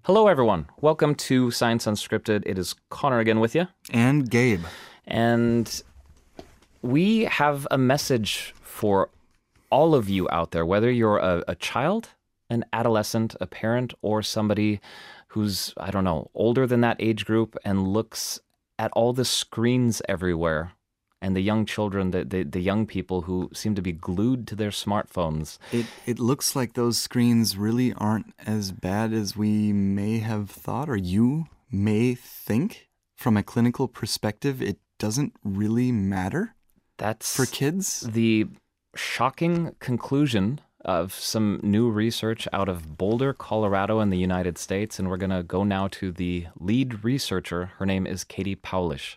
Hello, everyone. Welcome to Science Unscripted. It is Connor again with you. And Gabe. And we have a message for all of you out there, whether you're a child, an adolescent, a parent, or somebody who's, I don't know, older than that age group and looks at all the screens everywhere and the young children, the young people who seem to be glued to their smartphones. It looks like those screens really aren't as bad as we may have thought, or you may think. From a clinical perspective, it doesn't really matter. That's for kids. The shocking conclusion of some new research out of Boulder, Colorado in the United States. And we're going to go now to the lead researcher. Her name is Katie Paulish.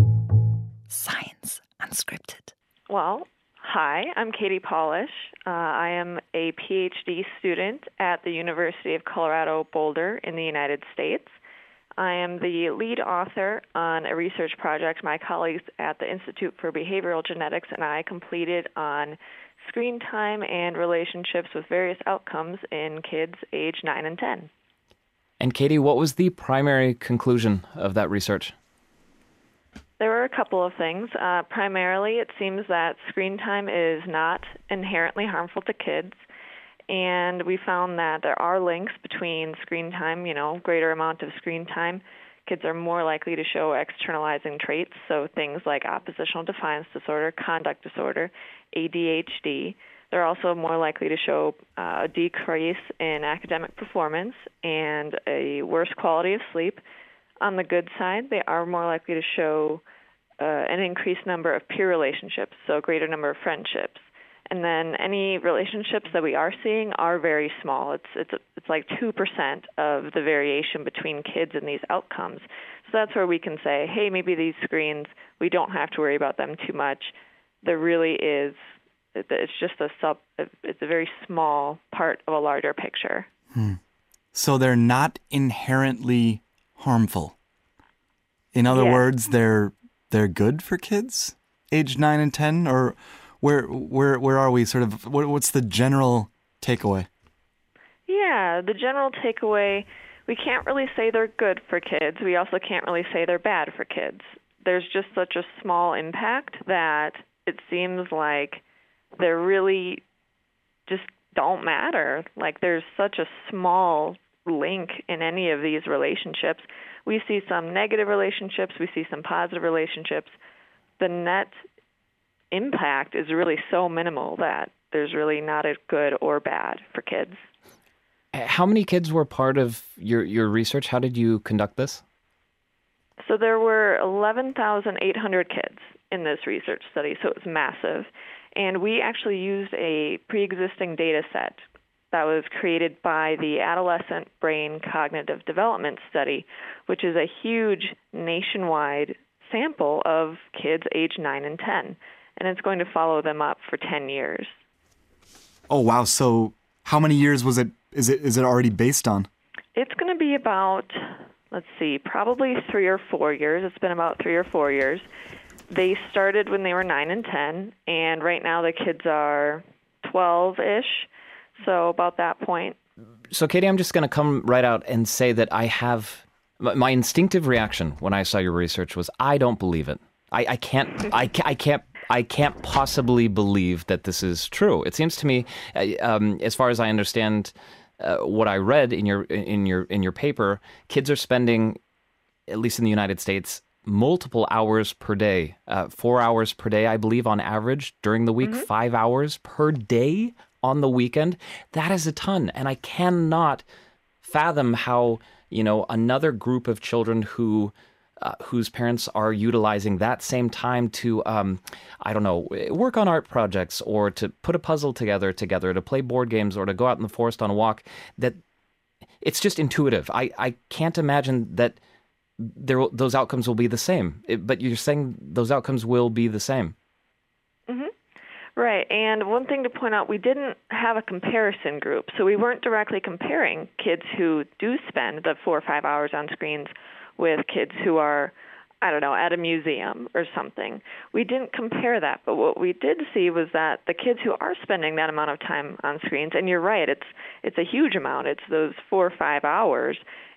Science Unscripted. Well, hi, I'm Katie Paulish. I am a PhD student at the University of Colorado Boulder in the United States. I am the lead author on a research project my colleagues at the Institute for Behavioral Genetics and I completed on screen time and relationships with various outcomes in kids age 9 and 10. And Katie, what was the primary conclusion of that research? There were a couple of things. Primarily, it seems that screen time is not inherently harmful to kids. And we found that there are links between screen time, greater amount of screen time. Kids are more likely to show externalizing traits, so things like oppositional defiance disorder, conduct disorder, ADHD. They're also more likely to show a decrease in academic performance and a worse quality of sleep. On the good side, they are more likely to show an increased number of peer relationships, so a greater number of friendships. And then any relationships that we are seeing are very small. It's like 2% of the variation between kids in these outcomes. So that's where we can say, hey, maybe these screens, we don't have to worry about them too much. There really is, it's just it's a very small part of a larger picture. So they're not inherently harmful. In other words, they're good for kids age 9 and 10, or where are we sort of, what's the general takeaway? Yeah, the general takeaway, we can't really say they're good for kids. We also can't really say they're bad for kids. There's just such a small impact that it seems like they really just don't matter. Like there's such a small link in any of these relationships. We see some negative relationships, we see some positive relationships. The net impact is really so minimal that there's really not a good or bad for kids. How many kids were part of your research? How did you conduct this? So there were 11,800 kids in this research study, so it was massive. And we actually used a pre-existing data set that was created by the Adolescent Brain Cognitive Development Study, which is a huge nationwide sample of kids age 9 and 10. And it's going to follow them up for 10 years. Oh, wow. So how many years is it already based on? It's going to be about, probably 3 or 4 years. It's been about 3 or 4 years. They started when they were 9 and 10, and right now the kids are 12-ish, so about that point. So, Katie, I'm just going to come right out and say that my instinctive reaction when I saw your research was, I don't believe it. I can't possibly believe that this is true. It seems to me, as far as I understand what I read in your paper, kids are spending, at least in the United States, multiple hours per day, 4 hours per day, I believe, on average during the week, 5 hours per day on the weekend. That is a ton, and I cannot fathom how another group of children whose parents are utilizing that same time to, work on art projects or to put a puzzle together, to play board games or to go out in the forest on a walk, that it's just intuitive. I can't imagine that those outcomes will be the same. But you're saying those outcomes will be the same. Mm-hmm. Right. And one thing to point out, we didn't have a comparison group. So we weren't directly comparing kids who do spend the 4 or 5 hours on screens with kids who are, at a museum or something. We didn't compare that, but what we did see was that the kids who are spending that amount of time on screens, and you're right, it's a huge amount, it's those 4 or 5 hours,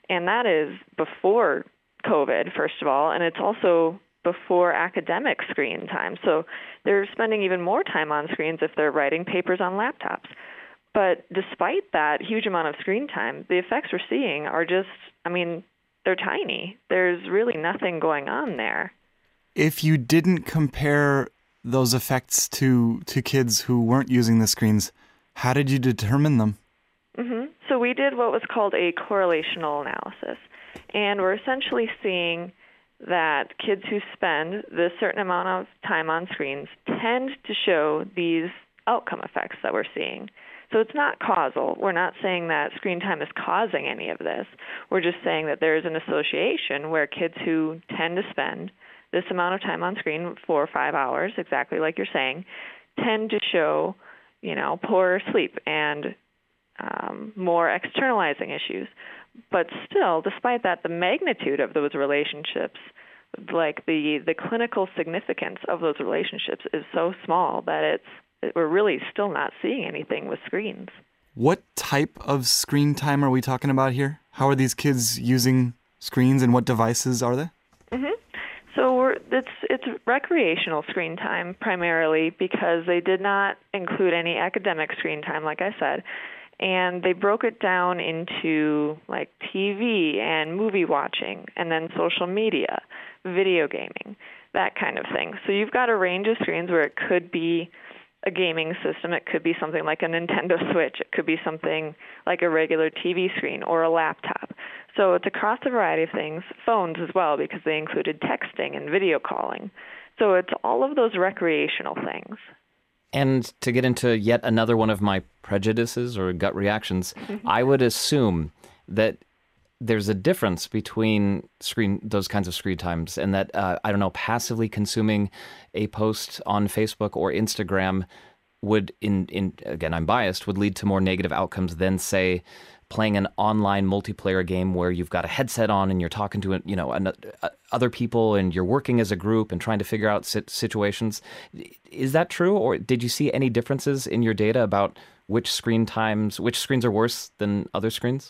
And that is before COVID, first of all, and it's also before academic screen time. So they're spending even more time on screens if they're writing papers on laptops. But despite that huge amount of screen time, the effects we're seeing are just, they're tiny. There's really nothing going on there. If you didn't compare those effects to kids who weren't using the screens, how did you determine them? So we did what was called a correlational analysis. And we're essentially seeing that kids who spend this certain amount of time on screens tend to show these outcome effects that we're seeing. So it's not causal. We're not saying that screen time is causing any of this. We're just saying that there is an association where kids who tend to spend this amount of time on screen, 4 or 5 hours, exactly like you're saying, tend to show, poorer sleep and more externalizing issues. But still, despite that, the magnitude of those relationships, like the clinical significance of those relationships, is so small that we're really still not seeing anything with screens. What type of screen time are we talking about here? How are these kids using screens, and what devices are they? So it's recreational screen time primarily, because they did not include any academic screen time, like I said. And they broke it down into like TV and movie watching, and then social media, video gaming, that kind of thing. So you've got a range of screens where it could be a gaming system. It could be something like a Nintendo Switch. It could be something like a regular TV screen or a laptop. So it's across a variety of things, phones as well, because they included texting and video calling. So it's all of those recreational things. And to get into yet another one of my prejudices or gut reactions, I would assume that there's a difference between those kinds of screen times, and that, passively consuming a post on Facebook or Instagram would, again, I'm biased, would lead to more negative outcomes than, say, playing an online multiplayer game where you've got a headset on and you're talking to other people and you're working as a group and trying to figure out situations. Is that true, or did you see any differences in your data about which screens are worse than other screens?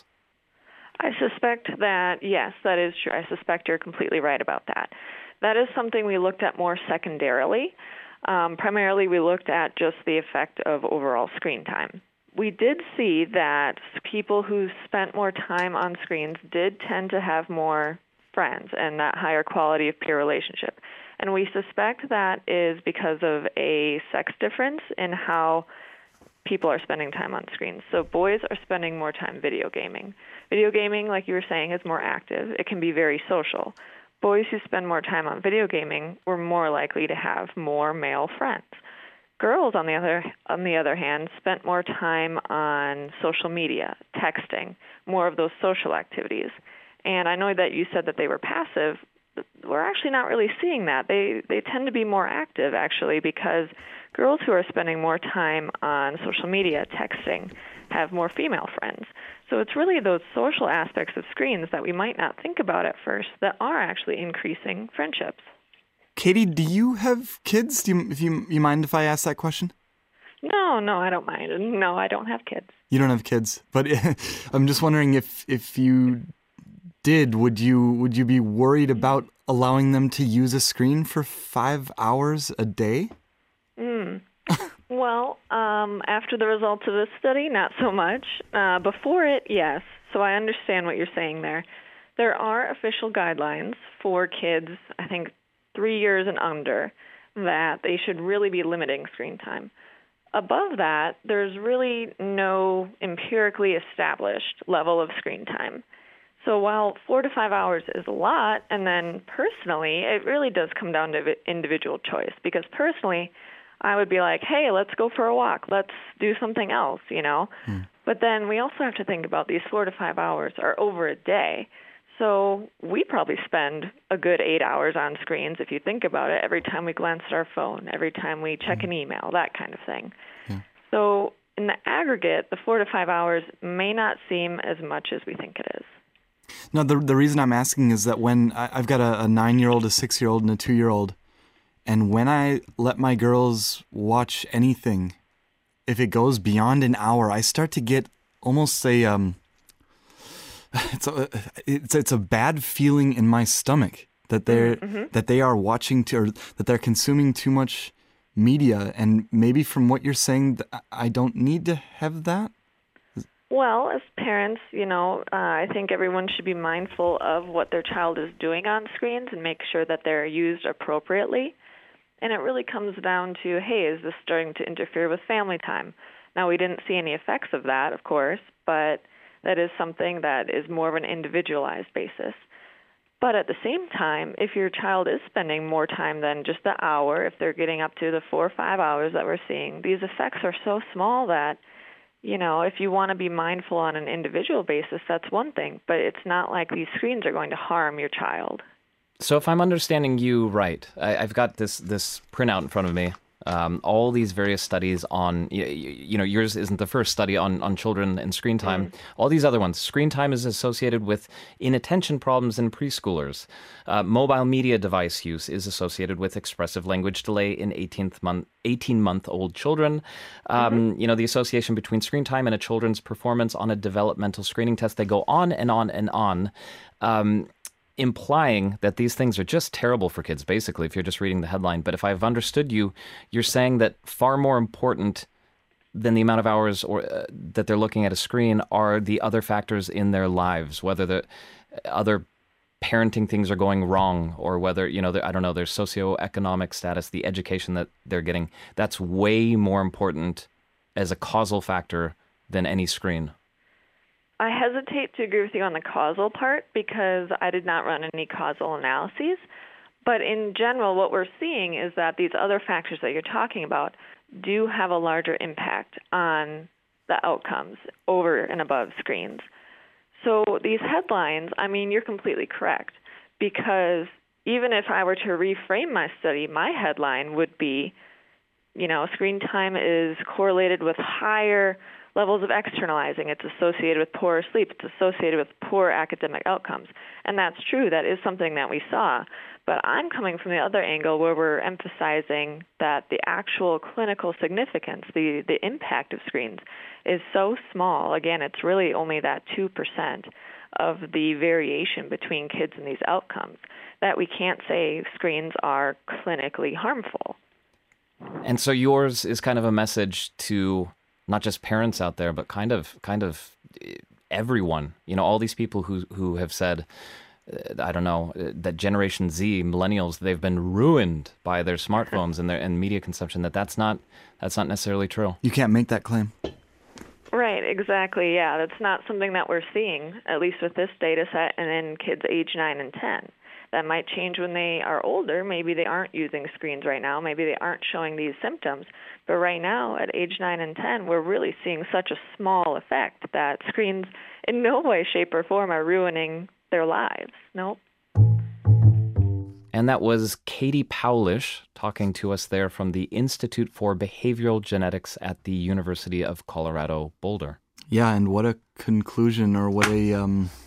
I suspect that, yes, that is true. I suspect you're completely right about that. That is something we looked at more secondarily. Primarily, we looked at just the effect of overall screen time. We did see that people who spent more time on screens did tend to have more friends and that higher quality of peer relationship. And we suspect that is because of a sex difference in how people are spending time on screens. So boys are spending more time video gaming. Video gaming, like you were saying, is more active. It can be very social. Boys who spend more time on video gaming were more likely to have more male friends. Girls, on the other hand, spent more time on social media, texting, more of those social activities. And I know that you said that they were passive. We're actually not really seeing that. They tend to be more active, actually, because girls who are spending more time on social media, texting, have more female friends. So it's really those social aspects of screens that we might not think about at first that are actually increasing friendships. Katie, do you have kids? You mind if I ask that question? No, I don't mind. No, I don't have kids. You don't have kids, but I'm just wondering if you did, would you be worried about allowing them to use a screen for 5 hours a day? Well, after the results of this study, not so much. Before it, yes. So I understand what you're saying there. There are official guidelines for kids, I think 3 years and under, that they should really be limiting screen time. Above that, there's really no empirically established level of screen time. So while 4 to 5 hours is a lot, and then personally, it really does come down to individual choice. Because personally, I would be like, hey, let's go for a walk. Let's do something else, But then we also have to think about these 4 to 5 hours are over a day. So we probably spend a good 8 hours on screens, if you think about it, every time we glance at our phone, every time we check an email, that kind of thing. Yeah. So in the aggregate, the 4 to 5 hours may not seem as much as we think it is. No, the reason I'm asking is that when I've got a 9-year-old, a 6-year-old, and a 2-year-old, and when I let my girls watch anything, if it goes beyond an hour, I start to get almost it's a bad feeling in my stomach that they are watching or that they're consuming too much media, and maybe from what you're saying, I don't need to have that. Well, as parents, I think everyone should be mindful of what their child is doing on screens and make sure that they're used appropriately. And it really comes down to, hey, is this starting to interfere with family time? Now, we didn't see any effects of that, of course, but that is something that is more of an individualized basis. But at the same time, if your child is spending more time than just the hour, if they're getting up to the 4 or 5 hours that we're seeing, these effects are so small that, if you want to be mindful on an individual basis, that's one thing. But it's not like these screens are going to harm your child. So if I'm understanding you right, I've got this printout in front of me. All these various studies on, yours isn't the first study on children and screen time. All these other ones, screen time is associated with inattention problems in preschoolers. Mobile media device use is associated with expressive language delay in 18-month-old children. The association between screen time and a children's performance on a developmental screening test, they go on and on and on. Implying that these things are just terrible for kids, basically, if you're just reading the headline. But if I've understood you, you're saying that far more important than the amount of hours that they're looking at a screen are the other factors in their lives, whether the other parenting things are going wrong or whether, I don't know, their socioeconomic status, the education that they're getting. That's way more important as a causal factor than any screen. I hesitate to agree with you on the causal part because I did not run any causal analyses. But in general, what we're seeing is that these other factors that you're talking about do have a larger impact on the outcomes over and above screens. So these headlines, you're completely correct, because even if I were to reframe my study, my headline would be, screen time is correlated with higher levels of externalizing. It's associated with poorer sleep. It's associated with poor academic outcomes. And that's true. That is something that we saw. But I'm coming from the other angle where we're emphasizing that the actual clinical significance, the impact of screens, is so small. Again, it's really only that 2% of the variation between kids and these outcomes that we can't say screens are clinically harmful. And so yours is kind of a message to not just parents out there, but kind of everyone, all these people who have said, I don't know, that Generation Z, millennials, they've been ruined by their smartphones and media consumption, that's not necessarily true. You can't make that claim. Right, exactly. Yeah, that's not something that we're seeing, at least with this data set and in kids age 9 and 10. That might change when they are older. Maybe they aren't using screens right now. Maybe they aren't showing these symptoms. But right now, at age 9 and 10, we're really seeing such a small effect that screens in no way, shape, or form are ruining their lives. Nope. And that was Katie Powlish talking to us there from the Institute for Behavioral Genetics at the University of Colorado Boulder. Yeah, and what a conclusion, or what a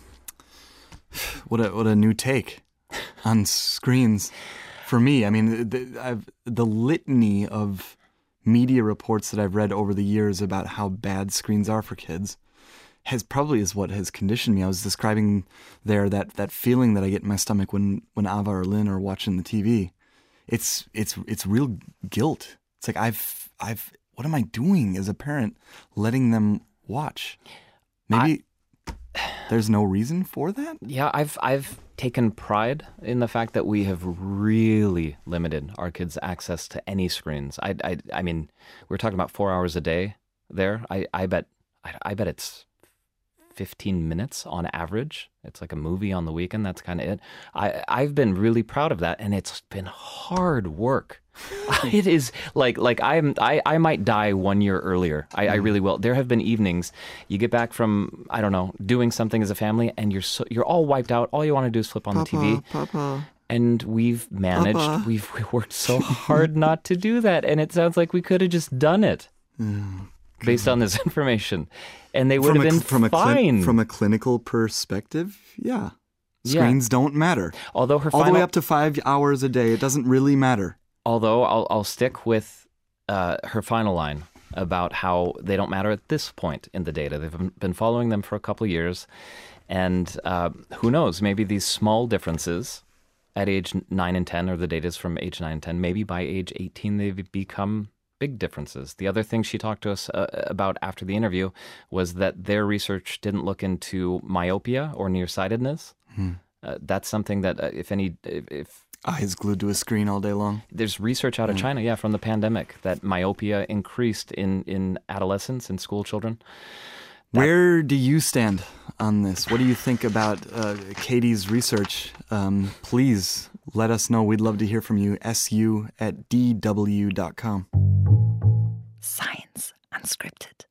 new take on screens for me. The litany of media reports that I've read over the years about how bad screens are for kids is what has conditioned me. I was describing there that feeling that I get in my stomach when Ava or Lynn are watching the TV. It's real guilt. It's like what am I doing as a parent letting them watch? Maybe there's no reason for that? Yeah, I've taken pride in the fact that we have really limited our kids' access to any screens. I mean, we're talking about 4 hours a day there. I bet it's 15 minutes on average. It's like a movie on the weekend. That's kind of it. I've been really proud of that, and it's been hard work. It is like I might die 1 year earlier. I really will. There have been evenings you get back from, I don't know, doing something as a family, and you're all wiped out. All you want to do is flip on the TV. Papa. And we've managed. Papa. We've worked so hard not to do that, and it sounds like we could have just done it based on this information, and they would have been fine. From a clinical perspective, yeah. Screens don't matter. Although all the way up to 5 hours a day, it doesn't really matter. Although I'll stick with her final line. about how they don't matter at this point in the data. They've been following them for a couple of years. And who knows, maybe these small differences at age 9 and 10, or the data is from age 9 and 10, maybe by age 18 they've become big differences. The other thing she talked to us about after the interview was that their research didn't look into myopia or nearsightedness. That's something that if eyes glued to a screen all day long. There's research out of China, from the pandemic, that myopia increased in adolescents and school children. Where do you stand on this? What do you think about Katie's research? Please let us know. We'd love to hear from you. su@dw.com. Science Unscripted.